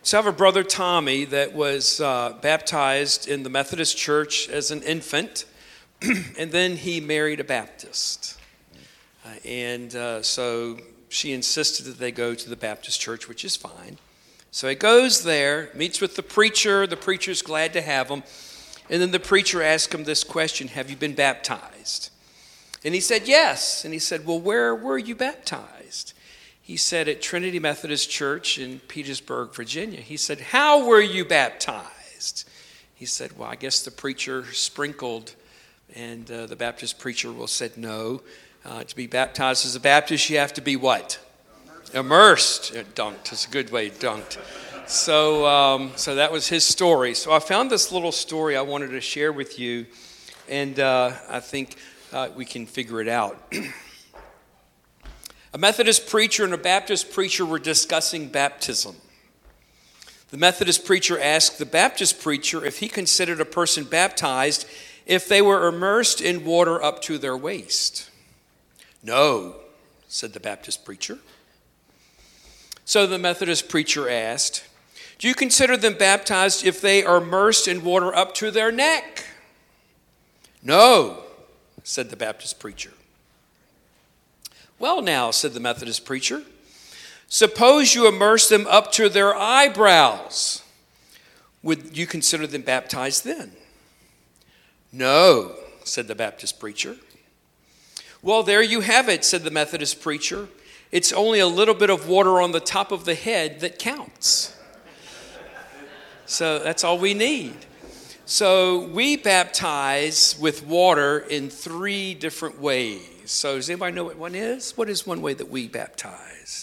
So I have a brother, Tommy, that was baptized in the Methodist Church as an infant, and then he married a Baptist. So she insisted that they go to the Baptist church, which is fine. So he goes there, meets with the preacher's glad to have him, and then the preacher asks him this question, have you been baptized? And he said, yes. And he said, well, where were you baptized? He said, at Trinity Methodist Church in Petersburg, Virginia. He said, how were you baptized? He said, well, I guess the preacher sprinkled, and the Baptist preacher said, no. To be baptized as a Baptist, you have to be what? Immersed. Dunked. It's a good way, dunked. So that was his story. So I found this little story I wanted to share with you, and I think we can figure it out. A Methodist preacher and a Baptist preacher were discussing baptism. The Methodist preacher asked the Baptist preacher if he considered a person baptized if they were immersed in water up to their waist. No, said the Baptist preacher. So the Methodist preacher asked, do you consider them baptized if they are immersed in water up to their neck? No, said the Baptist preacher. Well now, said the Methodist preacher, suppose you immerse them up to their eyebrows. Would you consider them baptized then? No, said the Baptist preacher. Well, there you have it, said the Methodist preacher. It's only a little bit of water on the top of the head that counts. So that's all we need. So we baptize with water in 3 different ways. So does anybody know what one is? What is one way that we baptize?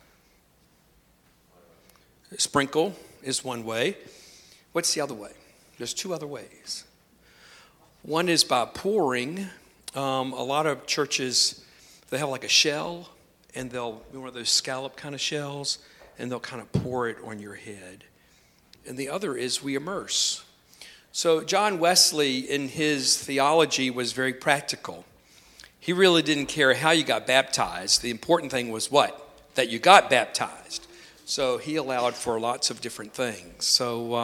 Sprinkle is one way. What's the other way? There's 2 other ways. One is by pouring. A lot of churches, they have like a shell, and they'll do one of those scallop kind of shells, and they'll kind of pour it on your head. And the other is we immerse. So John Wesley, in his theology, was very practical. He really didn't care how you got baptized. The important thing was what? That you got baptized. So he allowed for lots of different things. So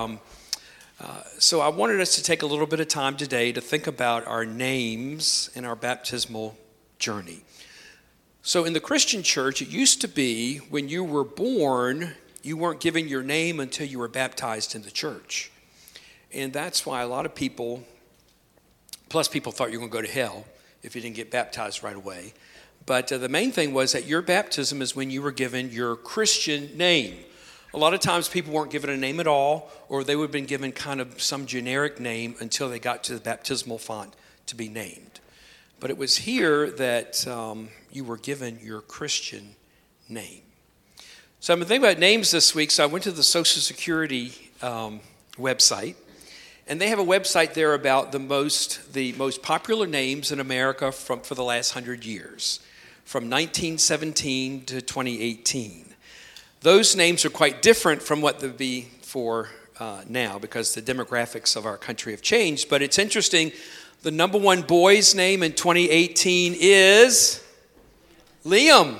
I wanted us to take a little bit of time today to think about our names in our baptismal journey. So in the Christian church, it used to be when you were born, you weren't given your name until you were baptized in the church. And that's why a lot of people, plus people thought you were going to go to hell if you didn't get baptized right away. But the main thing was that your baptism is when you were given your Christian name. A lot of times people weren't given a name at all, or they would have been given kind of some generic name until they got to the baptismal font to be named. But it was here that you were given your Christian name. So I've been thinking about names this week, so I went to the Social Security website. And they have a website there about the most popular names in America for the last 100 years, from 1917 to 2018. Those names are quite different from what they'd be for now because the demographics of our country have changed. But it's interesting, the number 1 boy's name in 2018 is Liam.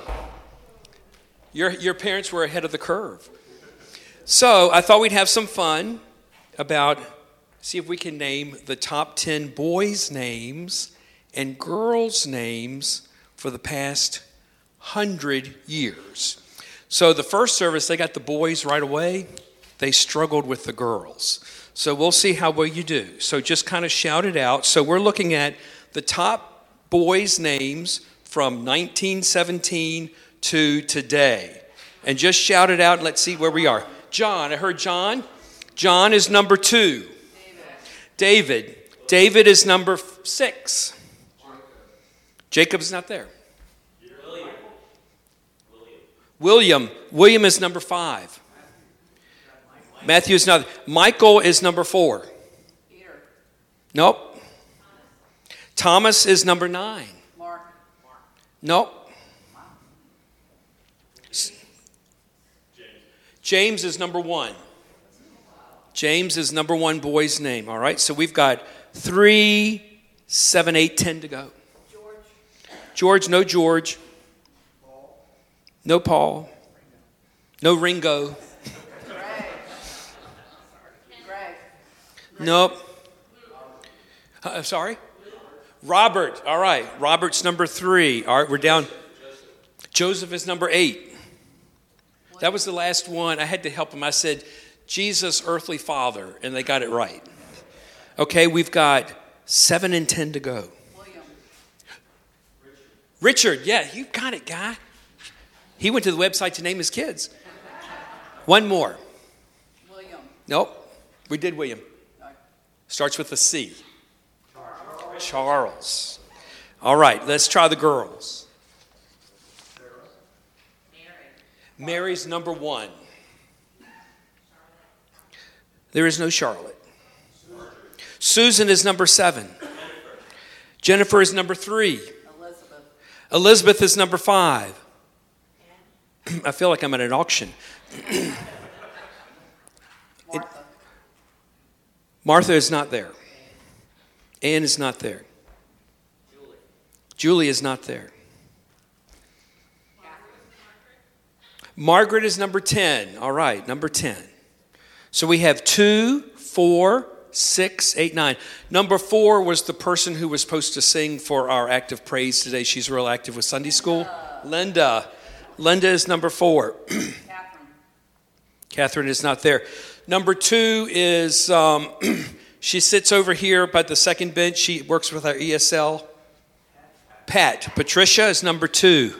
Your parents were ahead of the curve. So I thought we'd have some fun about see if we can name the top 10 boys' names and girls' names for the past 100 years. So the first service, they got the boys right away. They struggled with the girls. So we'll see how well you do. So just kind of shout it out. So we're looking at the top boys' names from 1917 to today. And just shout it out and let's see where we are. John, I heard John. John is number 2. David is number 6. Jacob's not there. William is number 5. Matthew is not. Michael is number 4. Nope. Thomas is number 9. Nope. James is number 1. James is number 1 boy's name. All right, so we've got 3, 7, 8, 10 to go. George, no George. No Paul. No Ringo. Nope. Sorry? Robert. All right. Robert's number 3. All right, we're down. Joseph is number 8. That was the last one. I had to help him. I said, Jesus, earthly father, and they got it right. Okay, we've got 7 and 10 to go. William. Richard, yeah, you got it, guy. He went to the website to name his kids. One more. William. Nope, we did William. No. Starts with a C. Charles. All right, let's try the girls. Mary's number 1. There is no Charlotte. Susan is number 7. Jennifer is number 3. Elizabeth is number 5. I feel like I'm at an auction. Martha is not there. Anne is not there. Julie is not there. Margaret is number 10. All right, number 10. So we have 2, 4, 6, 8, 9. Number 4 was the person who was supposed to sing for our act of praise today. She's real active with Sunday school. Linda. Linda is number 4. Catherine is not there. Number 2 is, she sits over here by the second bench. She works with our ESL. Pat. Patricia is number 2.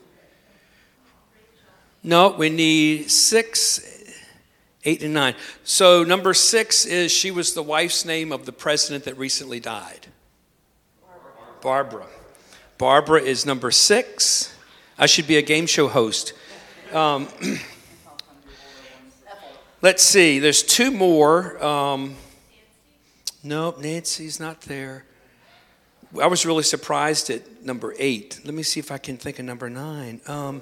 No, we need 6, 8, and 9. So number 6 is she was the wife's name of the president that recently died. Barbara. Barbara is number 6. I should be a game show host. Let's see. There's 2 more. Nope, Nancy's not there. I was really surprised at number 8. Let me see if I can think of number 9.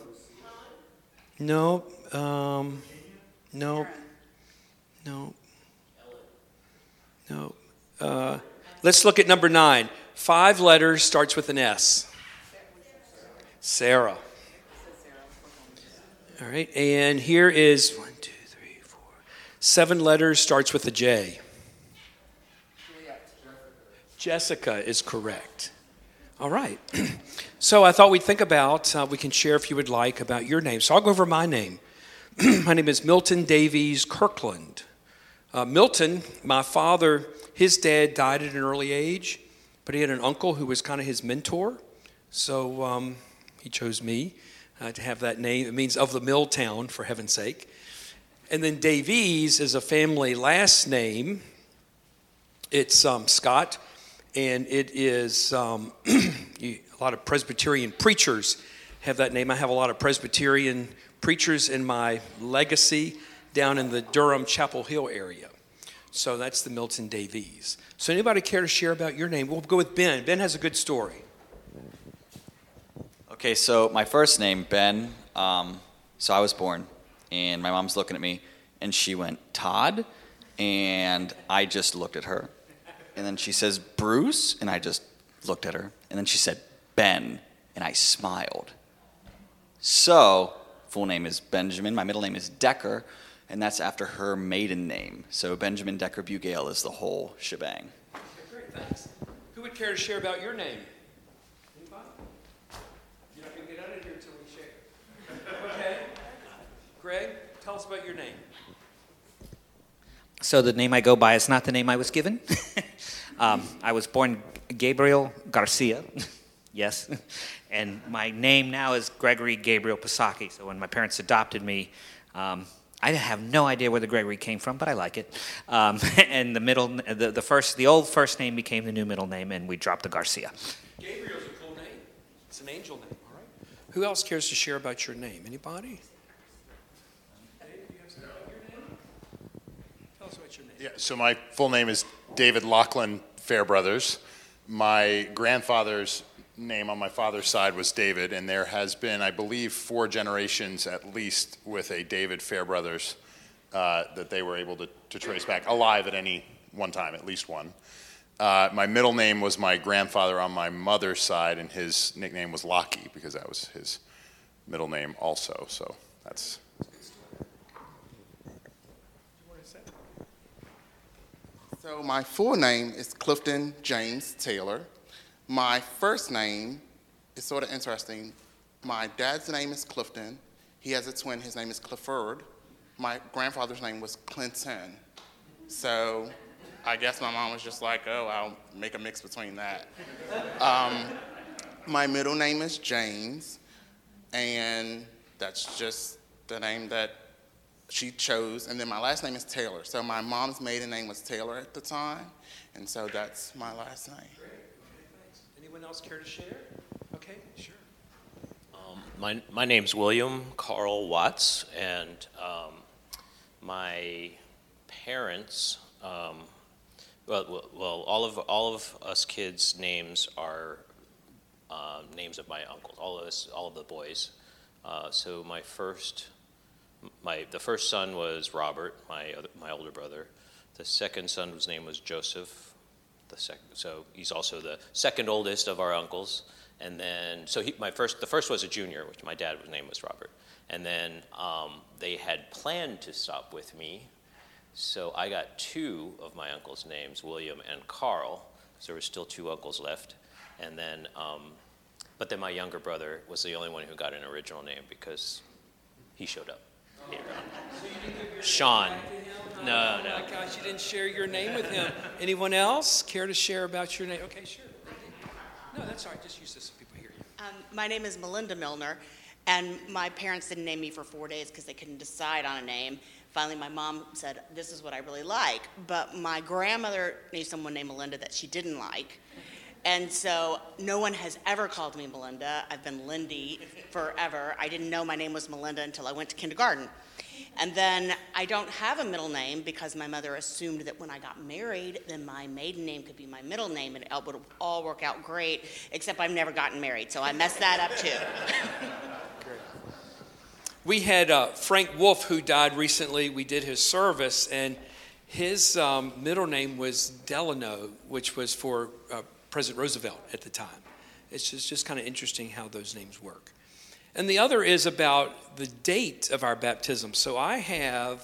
No. Let's look at number 9. 5 letters, starts with an S. Sarah. All right, and here is 1, 2, 3, 4. 7 letters, starts with a J. Jessica is correct. All right. So I thought we'd think about, we can share if you would like, about your name. So I'll go over my name. My name is Milton Davies Kirkland. Milton, my father, his dad died at an early age, but he had an uncle who was kind of his mentor. So he chose me to have that name. It means of the mill town, for heaven's sake. And then Davies is a family last name. It's Scott. And it is a lot of Presbyterian preachers have that name. I have a lot of Presbyterian preachers in my legacy down in the Durham Chapel Hill area. So that's the Milton Davies. So anybody care to share about your name? We'll go with Ben. Ben has a good story. Okay, so my first name, Ben. So I was born, and my mom's looking at me, and she went, Todd? And I just looked at her. And then she says, Bruce? And I just looked at her. And then she said, Ben. And I smiled. So, full name is Benjamin. My middle name is Decker. And that's after her maiden name. So Benjamin Decker Bugale is the whole shebang. Okay, great, thanks. Who would care to share about your name? Anybody? You're not going to get out of here until we share. Okay. Greg, tell us about your name. So the name I go by is not the name I was given. I was born Gabriel Garcia, yes, and my name now is Gregory Gabriel Pasaki. So when my parents adopted me, I have no idea where the Gregory came from, but I like it. And the old first name became the new middle name, and we dropped the Garcia. Gabriel's a cool name. It's an angel name, all right? Who else cares to share about your name? Anybody? Yeah, so my full name is David Lachlan Fairbrothers. My grandfather's name on my father's side was David, and there has been, I believe, 4 generations at least with a David Fairbrothers that they were able to trace back alive at any one time, at least one. My middle name was my grandfather on my mother's side, and his nickname was Lockie because that was his middle name also. So that's... So my full name is Clifton James Taylor. My first name is sort of interesting. My dad's name is Clifton. He has a twin. His name is Clifford. My grandfather's name was Clinton. So I guess my mom was just like, oh, I'll make a mix between that. My middle name is James, and that's just the name that she chose. And then my last name is Taylor. So my mom's maiden name was Taylor at the time, and so that's my last name. Great. Okay, thanks. Anyone else care to share? Okay, sure. My name's William Carl Watts, and my parents, all of us kids' names are names of my uncles. All of the boys. So the first son was Robert, my older brother. The second son's name was Joseph. So he's also the second oldest of our uncles. And then, the first was a junior, which my dad's name was Robert. And then they had planned to stop with me, so I got two of my uncles' names, William and Carl, because there were still two uncles left. And then, but then my younger brother was the only one who got an original name because he showed up later on. So you didn't give your Sean. name back to him? No. Oh my gosh, you didn't share your name with him. Anyone else care to share about your name? Okay, sure. No, that's all right. Just use this so people hear you. My name is Melinda Milner, and my parents didn't name me for 4 days because they couldn't decide on a name. Finally, my mom said, this is what I really like. But my grandmother knew someone named Melinda that she didn't like. And so no one has ever called me Melinda. I've been Lindy forever. I didn't know my name was Melinda until I went to kindergarten. And then I don't have a middle name because my mother assumed that when I got married, then my maiden name could be my middle name and it would all work out great, except I've never gotten married, so I messed that up too. We had Frank Wolf, who died recently. We did his service, and his middle name was Delano, which was for President Roosevelt at the time. It's just kind of interesting how those names work. And the other is about the date of our baptism. So I have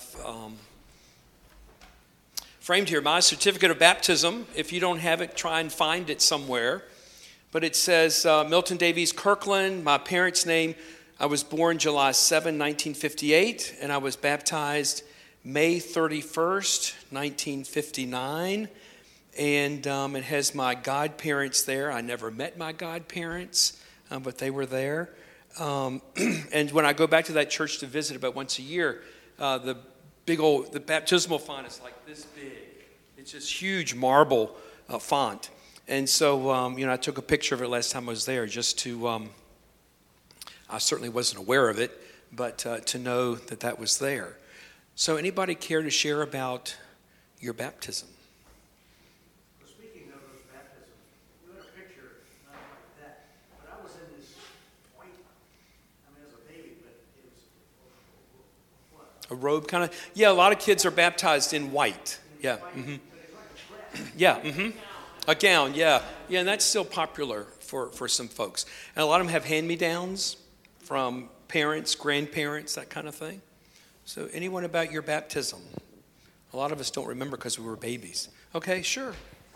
framed here my certificate of baptism. If you don't have it, try and find it somewhere. But it says Milton Davies Kirkland, my parents' name. I was born July 7, 1958, and I was baptized May 31st, 1959. And it has my godparents there. I never met my godparents, but they were there. And when I go back to that church to visit about once a year, the baptismal font is like this big. It's just huge marble font. And so, I took a picture of it last time I was there just to, I certainly wasn't aware of it, but to know that was there. So anybody care to share about your baptism? Speaking of those baptisms, we had a picture, not like that, but I was in this white, as a baby, but it was, what? A robe kind of? Yeah, a lot of kids are baptized in white. Yeah. Mm-hmm. Yeah. Mm-hmm. A gown, yeah. Yeah, and that's still popular for some folks. And a lot of them have hand-me-downs from parents, grandparents, that kind of thing. So anyone about your baptism? A lot of us don't remember because we were babies. Okay, sure.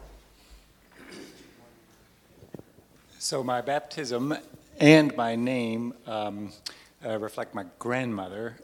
So my baptism and my name reflect my grandmother.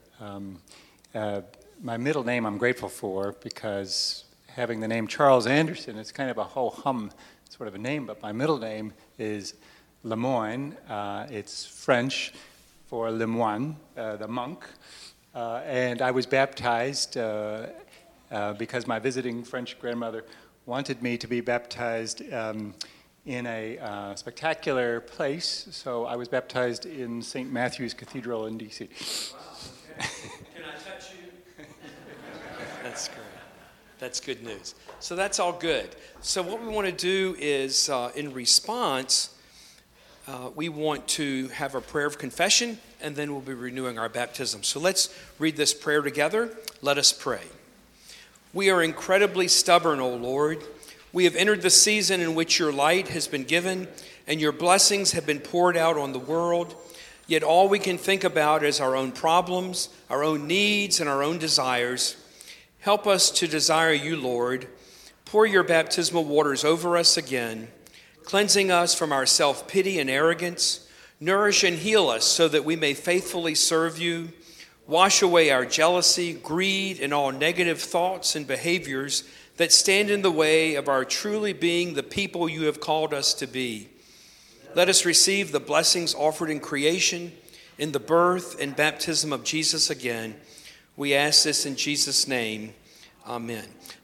My middle name I'm grateful for because having the name Charles Anderson, it's kind of a ho-hum sort of a name, but my middle name is Lemoine. It's French for le moine, the monk. And I was baptized because my visiting French grandmother wanted me to be baptized in a spectacular place, so I was baptized in St. Matthew's Cathedral in D.C. Wow, okay. Can I touch you? That's great. That's good news. So that's all good. So what we want to do is, in response, we want to have a prayer of confession, and then we'll be renewing our baptism. So let's read this prayer together. Let us pray. We are incredibly stubborn, O Lord. We have entered the season in which your light has been given and your blessings have been poured out on the world. Yet all we can think about is our own problems, our own needs, and our own desires. Help us to desire you, Lord. Pour your baptismal waters over us again, cleansing us from our self-pity and arrogance. Nourish and heal us so that we may faithfully serve you. Wash away our jealousy, greed, and all negative thoughts and behaviors that stand in the way of our truly being the people you have called us to be. Let us receive the blessings offered in creation, in the birth and baptism of Jesus again. We ask this in Jesus' name. Amen.